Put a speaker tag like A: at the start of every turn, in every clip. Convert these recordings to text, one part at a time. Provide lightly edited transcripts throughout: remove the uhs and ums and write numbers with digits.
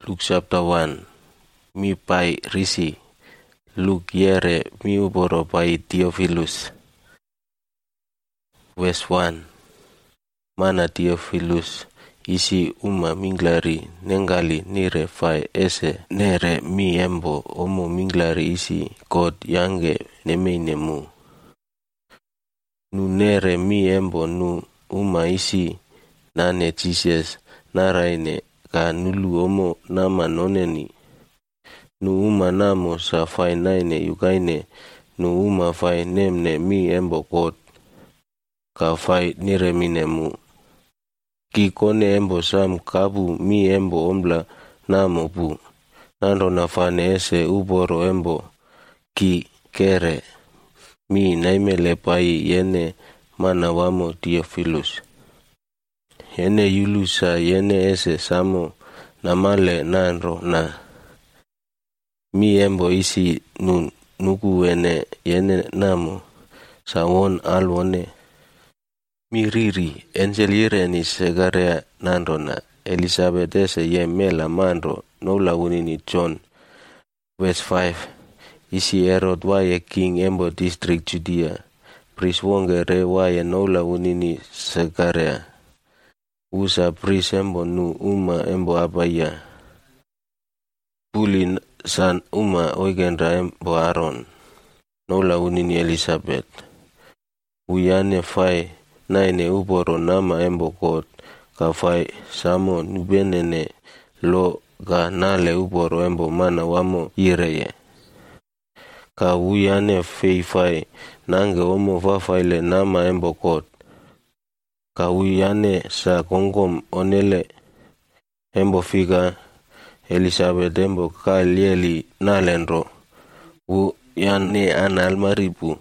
A: Luke chapter 1. Mi pai risi. Luke yere mi uboro pai Theophilus. Verse 1. Mana Theophilus isi uma minglari nengali nire fai ese nere mi embo omo minglari isi God yange nemeinemu. Nu nere mi embo nu uma isi nane Jesus naraine ka nulu omo nama noneni. Nu uma namo sa fai naine yukaine nu uma fai nemne mi embo God ka fai nire minemu. Ki kone embo sam kabu mi embo ombla namo pu. Nando nafane ese uboro embo ki kere. Mi naimele pai yene mana wamo Theophilus. Yene yulusa yene ese samo namale nanro na. Mi embo isi nuku yene namo sawon alwone. Mi riri enjeliere ni segarea nandona Elizabeth ese ye mela mandro nola unini John. Verse 5. Isi Herod waye king embo district Judea. Pris wonge re waye nola unini segarea. Usa pris embo nu uma embo abaya. Puli san uma oigendra embo Aaron. Nola unini Elizabeth. Uyane fai naine uboro nama embo God ka fai samo nubenene lo ga nale uboro embo mana wamo ireye. Ka uyane fai nange omo vafaile nama embo God. Ka uyane sa kongom onele embo figa Elizabeth embo ka lieli nalenro. Uyane analmaripu.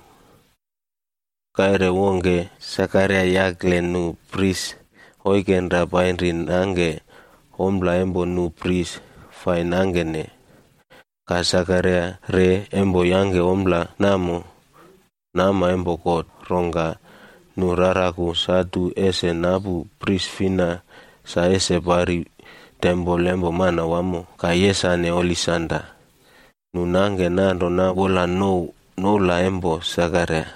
A: Kaire wonge Sakaria yakle nu pris oikendra painri nange ombla embo nu pris fai nangene. Ka Sakaria re embo yange ombla nama embo God ronga nu raraku satu ese nabu pris fina sa ese pari tembo lembo mana wamo ka yesane olisanda. Nu nange nando na bola no la embo Sakaria.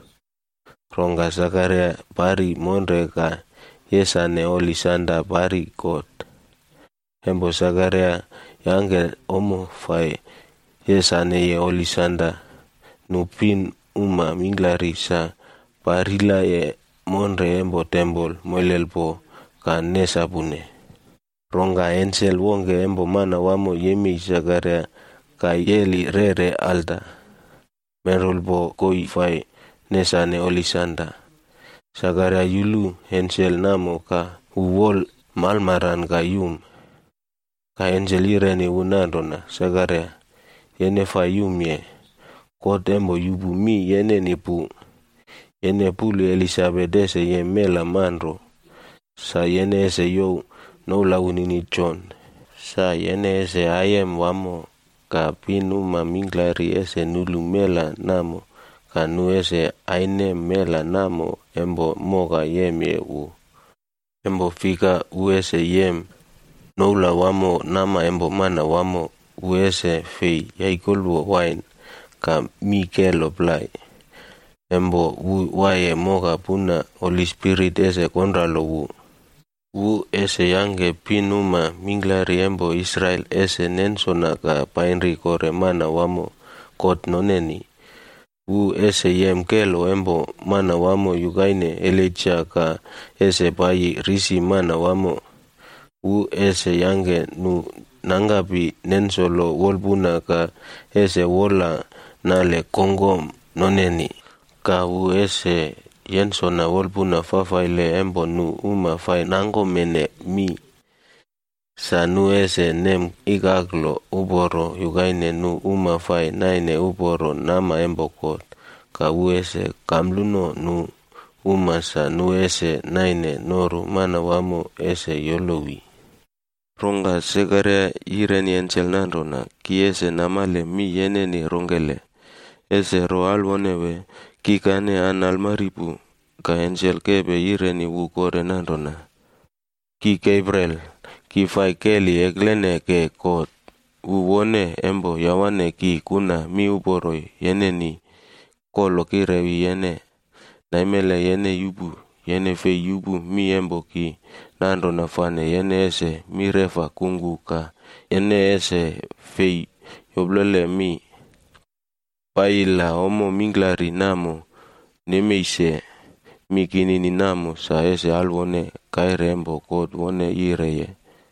A: Ronga Sakaria pari monre ka yesane olisanda pari God. Embo Sakaria yange omo fai yesane ye olisanda nupin uma minglari sa parila ye monre embo tembol moelelpo ka nesapune. Ronga ensel wonge embo mana wamo yemi Sakaria ka yeli rere alta. Merulpo koi fai nesane olisanda. Sakaria yulu ensel namo ka uwol malmaran ka yum. Ka ensel irene unandona Sakaria yene fa yum ye. God embo yubu mi yene nipu. Yene pulu Elizabeth ese ye mela manro. Sa yene ese yo no la unini John. Sa yene ese ayem wamo ka pinuma minglari ese nulu mela namo. Kanu ese aine mela namo embo moga yem ye u. Embo fika uese yem noula wamo nama embo mana wamo uese fei yaikolu wine ka mi kelo plai. Embo waye moga puna Holy Spirit ese konralo u ese yange pinuma minglari embo Israel ese nensona ka painri kore mana wamo kot noneni. Ese yem kelo embo mana wamo yugaine Elijah ka ese bayi risi mana wamo. Ese yange nu nangapi nensolo wolbuna ka ese wola nale kongom noneni. Ka ese yensona wolbuna fafaile embo nu uma fai nango mene mi. Sa nu ese nem igaglo uboro yugaine nu uma fai naine uboro nama embo God. Ka ese kamluno nu uma sa nu ese naine noru mana wamo ese yolowi. Ronga Sakaria ireni ensel nandona ki ese namale mi yene ni rongele. Ese roal wonewe kikane analmaripu ka ensel kebe ireni wukore nandona. Ki Gabriel ki fai keli eglene ke kot. Uwone embo yawane ki kuna mi uboroi yene ni kolo kirewi yene. Naimele yene yubu, yene fe yubu mi embo ki nando nafane yene ese mi refa kungu ka yene ese fe yoblele mi paila omo minglari namo nemeise mi kinini namo sa ese alwone kaire embo kod wone ireye.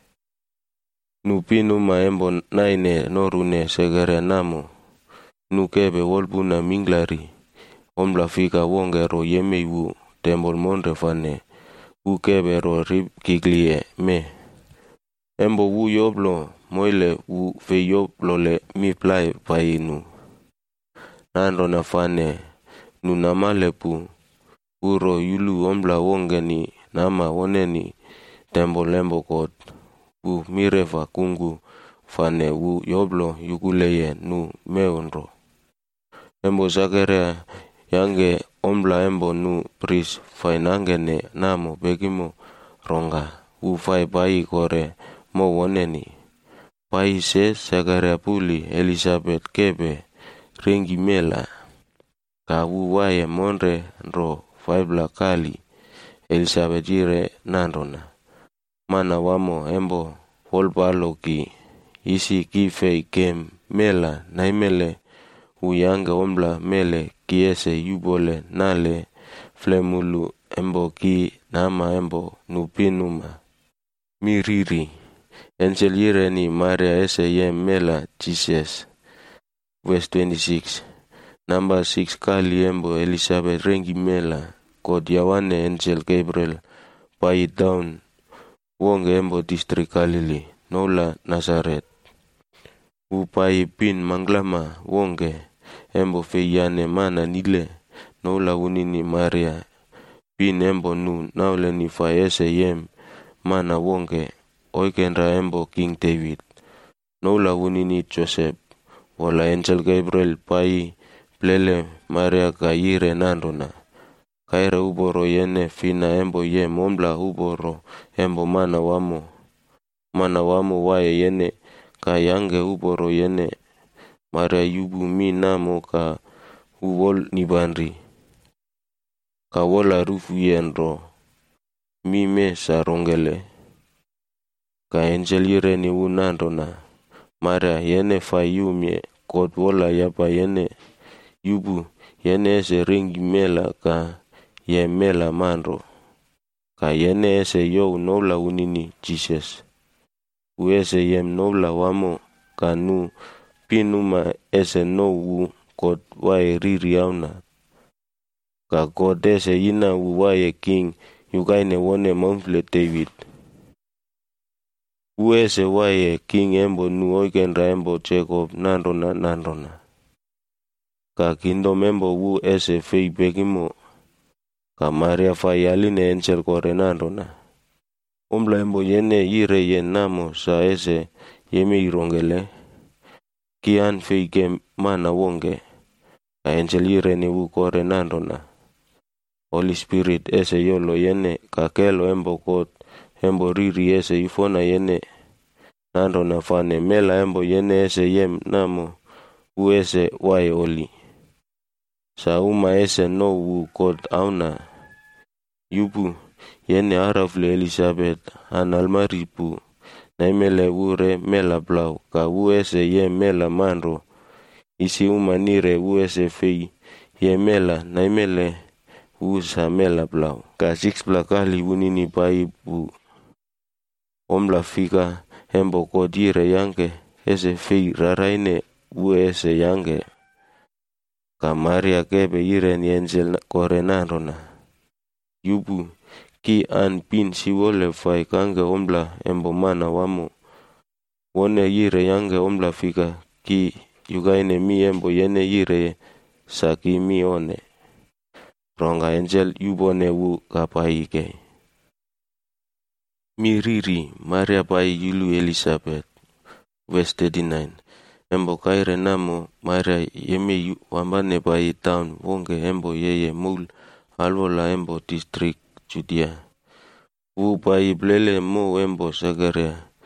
A: Nupinu ma embo naine norune segere namo nukebe wolbuna minglari omla fika wongero yemeiwu tembol monre fane ukebero rib kiklie me. Embo wu yoblo moile wu fe yoblo le mi plai painu. Nando nafane nu nama lepu uro yulu omla wongeni nama woneni tembol embo kot. Wu mirefa kungu fane wu yoblo yukuleye nu meonro. Embo Zakaria yange omla embo nu pris fainangene namo begimo ronga wu fai bai kore mo woneni. Pai se Zakaria puli Elizabeth kebe ringi mela ka wu waye monre ro 5 kali Elizabeth ire nandona. Mana wamo embo wolbalo ki isi ki fei kem mela naimele uyange omla mele kiese yubole nale flemulu embo ki nama embo nupinuma miriri enselire ni Maria ese yem mela Jesus. Verse 26. Number 6 kali embo Elizabeth rengi mela kod yawane angel Gabriel pai down wonge embo district Galilee nola Nazareth. Upai pin manglama wonge embo feyane mana nile nola unini Maria pin embo nu naule ni faese yem mana wonge oikenra embo King David nola unini Joseph wala angel Gabriel pai plele Maria kaire nandona. Kaire uboro yene fina embo yem omla uboro embo mana wamo wae yene ka yange uboro yene Maria yubu mi namo ka uwol nibandri ka wola rufu yenro mi me sarongele ka angel ire ni unandona. Maria yene fayumye kod wola yapa yene yubu yene ese ringi mela ka ye mela manro ka yene ese yo nola unini Jesus. Uese yem nola wamo ka nu pinuma ese no wu kod wae riri auna ka kod ese ina wu wae king yukaine wone monfle David. Uese wae king embo nu oikenra embo Jacob nandona. Ka kingdom embo wu ese fei begimo ka Maria fai aline angel kore nandona. Omla embo yene ire yen namo sa ese yeme irongele kian fei kem mana wonge ka angel ire ni wu kore nandona. Holy Spirit ese yolo yene ka kelo embo kot embo riri ese yufona yene nandona fane mela embo yene ese yem namo u ese wae oli. Sa uma ese no wu kot auna yubu yene arafle Elizabeth analmaripu naimele ure mela blau ka u ese yem mela manro isi uma nire u ese fei ye mela naimele usa mela blau. Ka 6 kali unini paipu omla fika embo kodire yange ese fei raraine u ese yange ka Maria kebe ire ni angel kore nandona. Yubu ki an pin siwole fai kange omla embo mana wamo wone ire yange omla fika ki yukaine mi embo yene ire saki mi one ronga angel yubone wu kapaike. Miriri Maria pai yulu Elizabeth. Verse 39. Embo kaire namo Maria yeme wambane pai town wonge embo yeye mul alwola embo district Judea. Wu pai blele mo embo Zakaria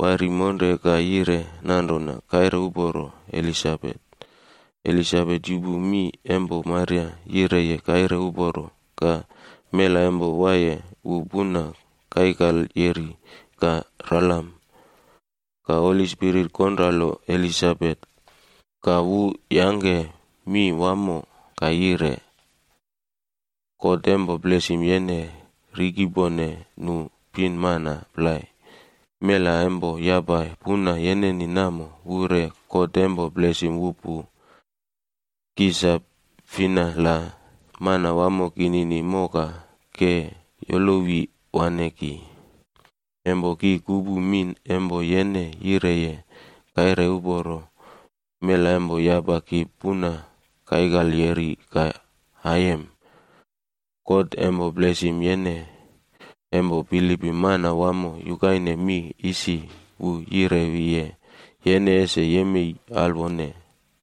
A: wari monde ka yire nandona kaire uboro Elisabeth. Elisabeth yubu mi embo Maria yire ye kaire uboro ka mela embo waye ubuna kaikal yeri ka ralam. Ka Holy Spirit kondralo Elisabeth ka wu yange mi wamo ka yire. Ko tembo blesim yene rigibone nu pin mana play. Mela embo yabai puna yene ni namo ure ko tembo blesim wupu. Kisa fina la mana wamo kinini moka ke yolowi waneki. Embo ki kubu min embo yene yireye kaire uboro. Mela embo yaba ki puna kaigal yeri ka hayem. Kod embo blesim yene embo pilipi mana wamo yukaine mi isi u yirewiye yene ese yemi albone.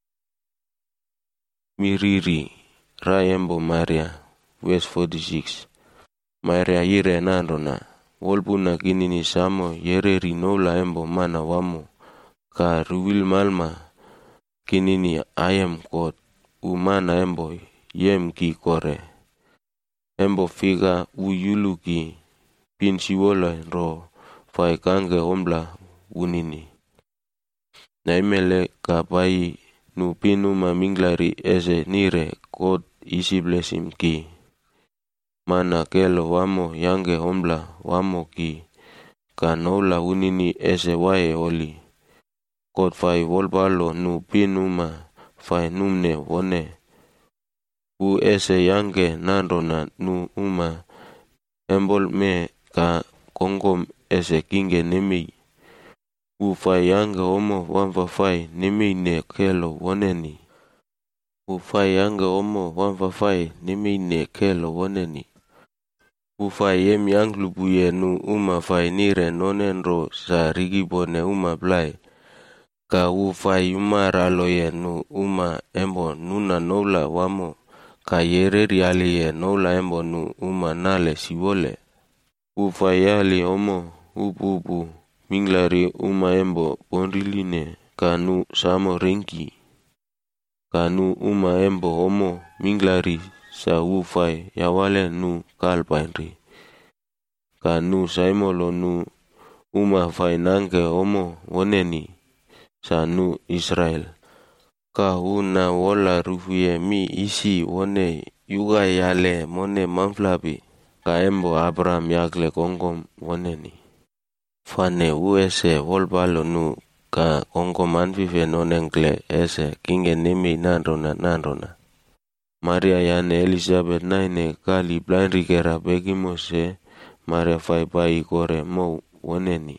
A: Miriri rai embo Maria verse 46. Maria yire nandona wolpuna kinini samo yere rinola embo mana wamo ka ruwil malma kinini ayem kot umana embo yem ki kore. Embo figa uyulu ki pin siwola ro fai kange ombla unini. Na imele ka pai nu pinu maminglari ese nire kot isi blesim ki. Mana kelo wamo yange ombla wamo ki ka nola unini ese wae oli. Kot fai wolbalo nu pinu ma fai numne wone. U ese yange nandona nu uma embol me ka kongom ese kinge nemi. U fai yange omo wamfa fai nemi ne kelo woneni. U fai yange omo wamfa fai nemi ne kelo woneni. U fai yem yang lubuye nu uma fai nire nonenro sa rigibone uma blai. Ka u fai umara loye nu uma embo nuna nola wamo. Ka yere riali ye nola embo nu uma nale siwole. U fai yali omo upu minglari uma embo ponriline ka nu samo ringki. Ka nu uma embo omo minglari sa u fai yawale nu kalpainri. Ka nu saimolo nu uma fai nange omo woneni sa nu Israel. Ka una wola rufuye mi isi wone yuga yale mone manflabi. Ka embo Abraham yakle kongom woneni. Fane u ese wolbalo nu ka kongom anfife nonengle ese kinge nemi nandona. Maria yane Elisabeth naine kali blindri kera begimose Maria fai bai kore mo woneni.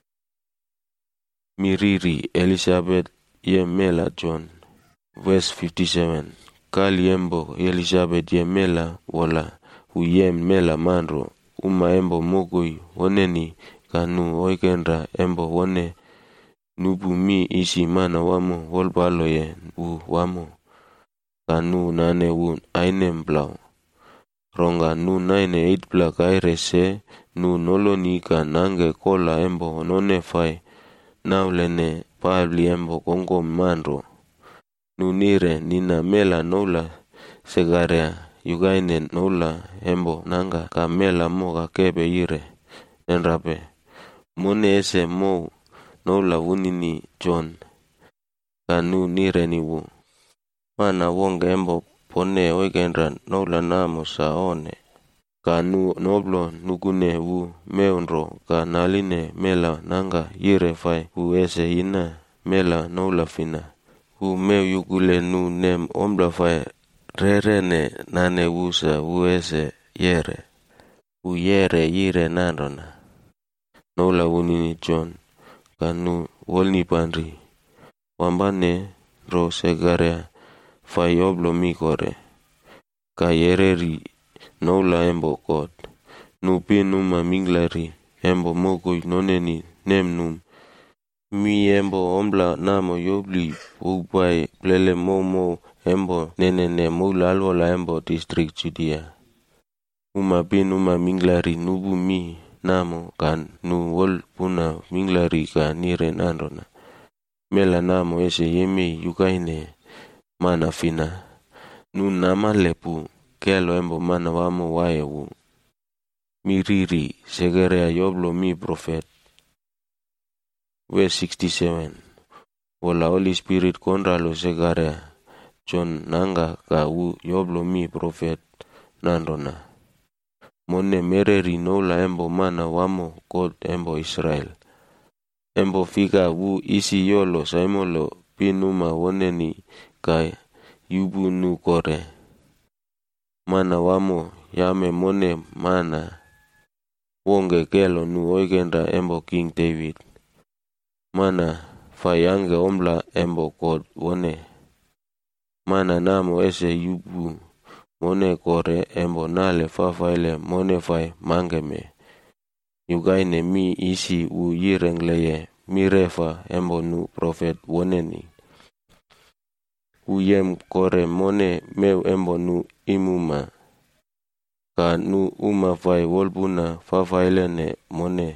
A: Miriri Elisabeth ye mela John. Verse 57. Kali embo Elisabeth ye mela wola uyem mela manro uma embo mogoi woneni kanu oikenra embo wone nubu mi isi mana wamo wolbalo ye u wamo kanu nane un ainem blau. Ronga nu naine itbla kaire se nu noloni ka nange kola embo none fai naulene pabli embo kongom manro. Nu nire nina mela nola segarea yugaine nola embo nanga ka mela mo ka kebe ire. Enrape mone ese mo nola unini John. Kanu nire ni wu. Mana wonga embo pone oikenra nola namo sa one. Kanu noblo nugune wu meunro ka naline mela nanga ire fai u ese ina mela nola fina. U meu yukule nu nem ombla fai rerene nane wusa u ese yere. U yere yire nandona. Nola unini John. Kanu wolni pandri. Wambane ro segarea fai oblo mikore. Ka yereri nola embo kot. Nupi numa minglari embo mogoi noneni nem num. Mi embo ombla namo yobli ubai plele momo embo nenene mula alwola embo district Judea. Uma minglari nubu mi namo kan nu wol puna minglari ka nire nandona. Mela namo ese yeme yukaine mana fina. Nu nama lepu kelo embo mana wamo waewu. Miriri segerea yoblo mi profet. Verse 67. Wola Holy Spirit konralo segarea. John nanga ka yoblo mi profet nandona. Mone mereri noula embo mana wamo God embo Israel. Embo fika isi yolo saimolo pinuma woneni ka yubu nu kore. Mana wamo yame mone mana wonge kelo nu oigendra embo King David. Mana fayange omla embo God wone. Mana namo ese yubu mone kore embo nale fafaile mone fai mangeme. Yugaine mi isi yirengleye mirefa embo nu profet woneni. Yem kore mone meu embo nu imuma. Ka nu uma fai wolbuna fafailene mone.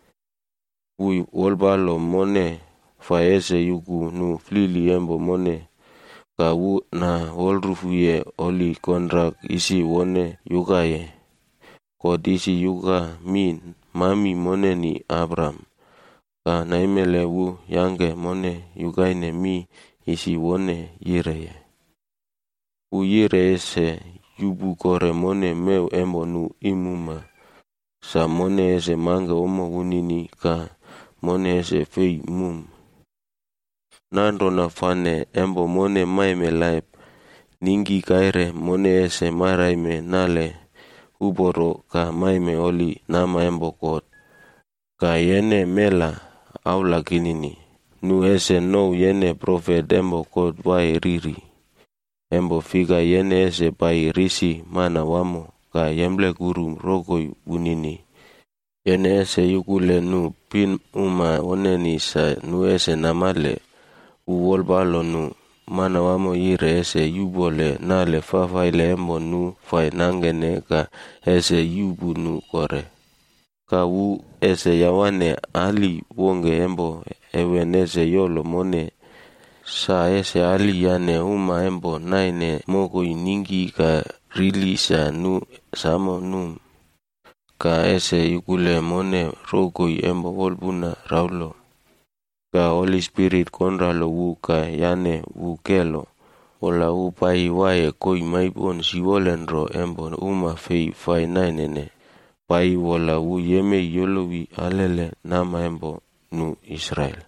A: Wolbalo mone fai ese yuku nu flili embo mone. Ka na wolrufuye oli kontrak isi wone yukaye. Kod isi yuka mami mone ni Abraham. Ka naimele yange mone yukaine mi isi wone yireye. Yire ese yubu kore mone meu embo nu imuma. Sa mone ese mange omo unini ka mone ese fei mum. Nando na fane embo mone maime laip. Ningi kaire mone ese maraime nale uboro ka maime oli nama embo kot. Ka yene mela aula kinini. Nu ese no yene profet embo kot wai riri. Embo figa yene ese pai risi mana wamo ka yemble guru rogoi unini. Yene ese yukule nu pin uma oneni sa nu ese namale uwolbalo nu mana wamo yire ese yubole nale fafaile embo nu fai nangene ka ese yubu nu kore. Ka ese yawane ali wonge embo ewen ese yolo mone. Sa ese ali yane uma embo naine moko iningi ka rili sa nu samo num. Ka ese yukule mone rogoi embo wolbuna raulo. Ka Holy Spirit konralo ka yane kelo. Ola pai wae koi maipon siwolenro embo uma fai nainene. Pai wola yeme yolowi alele nama embo nu Israel.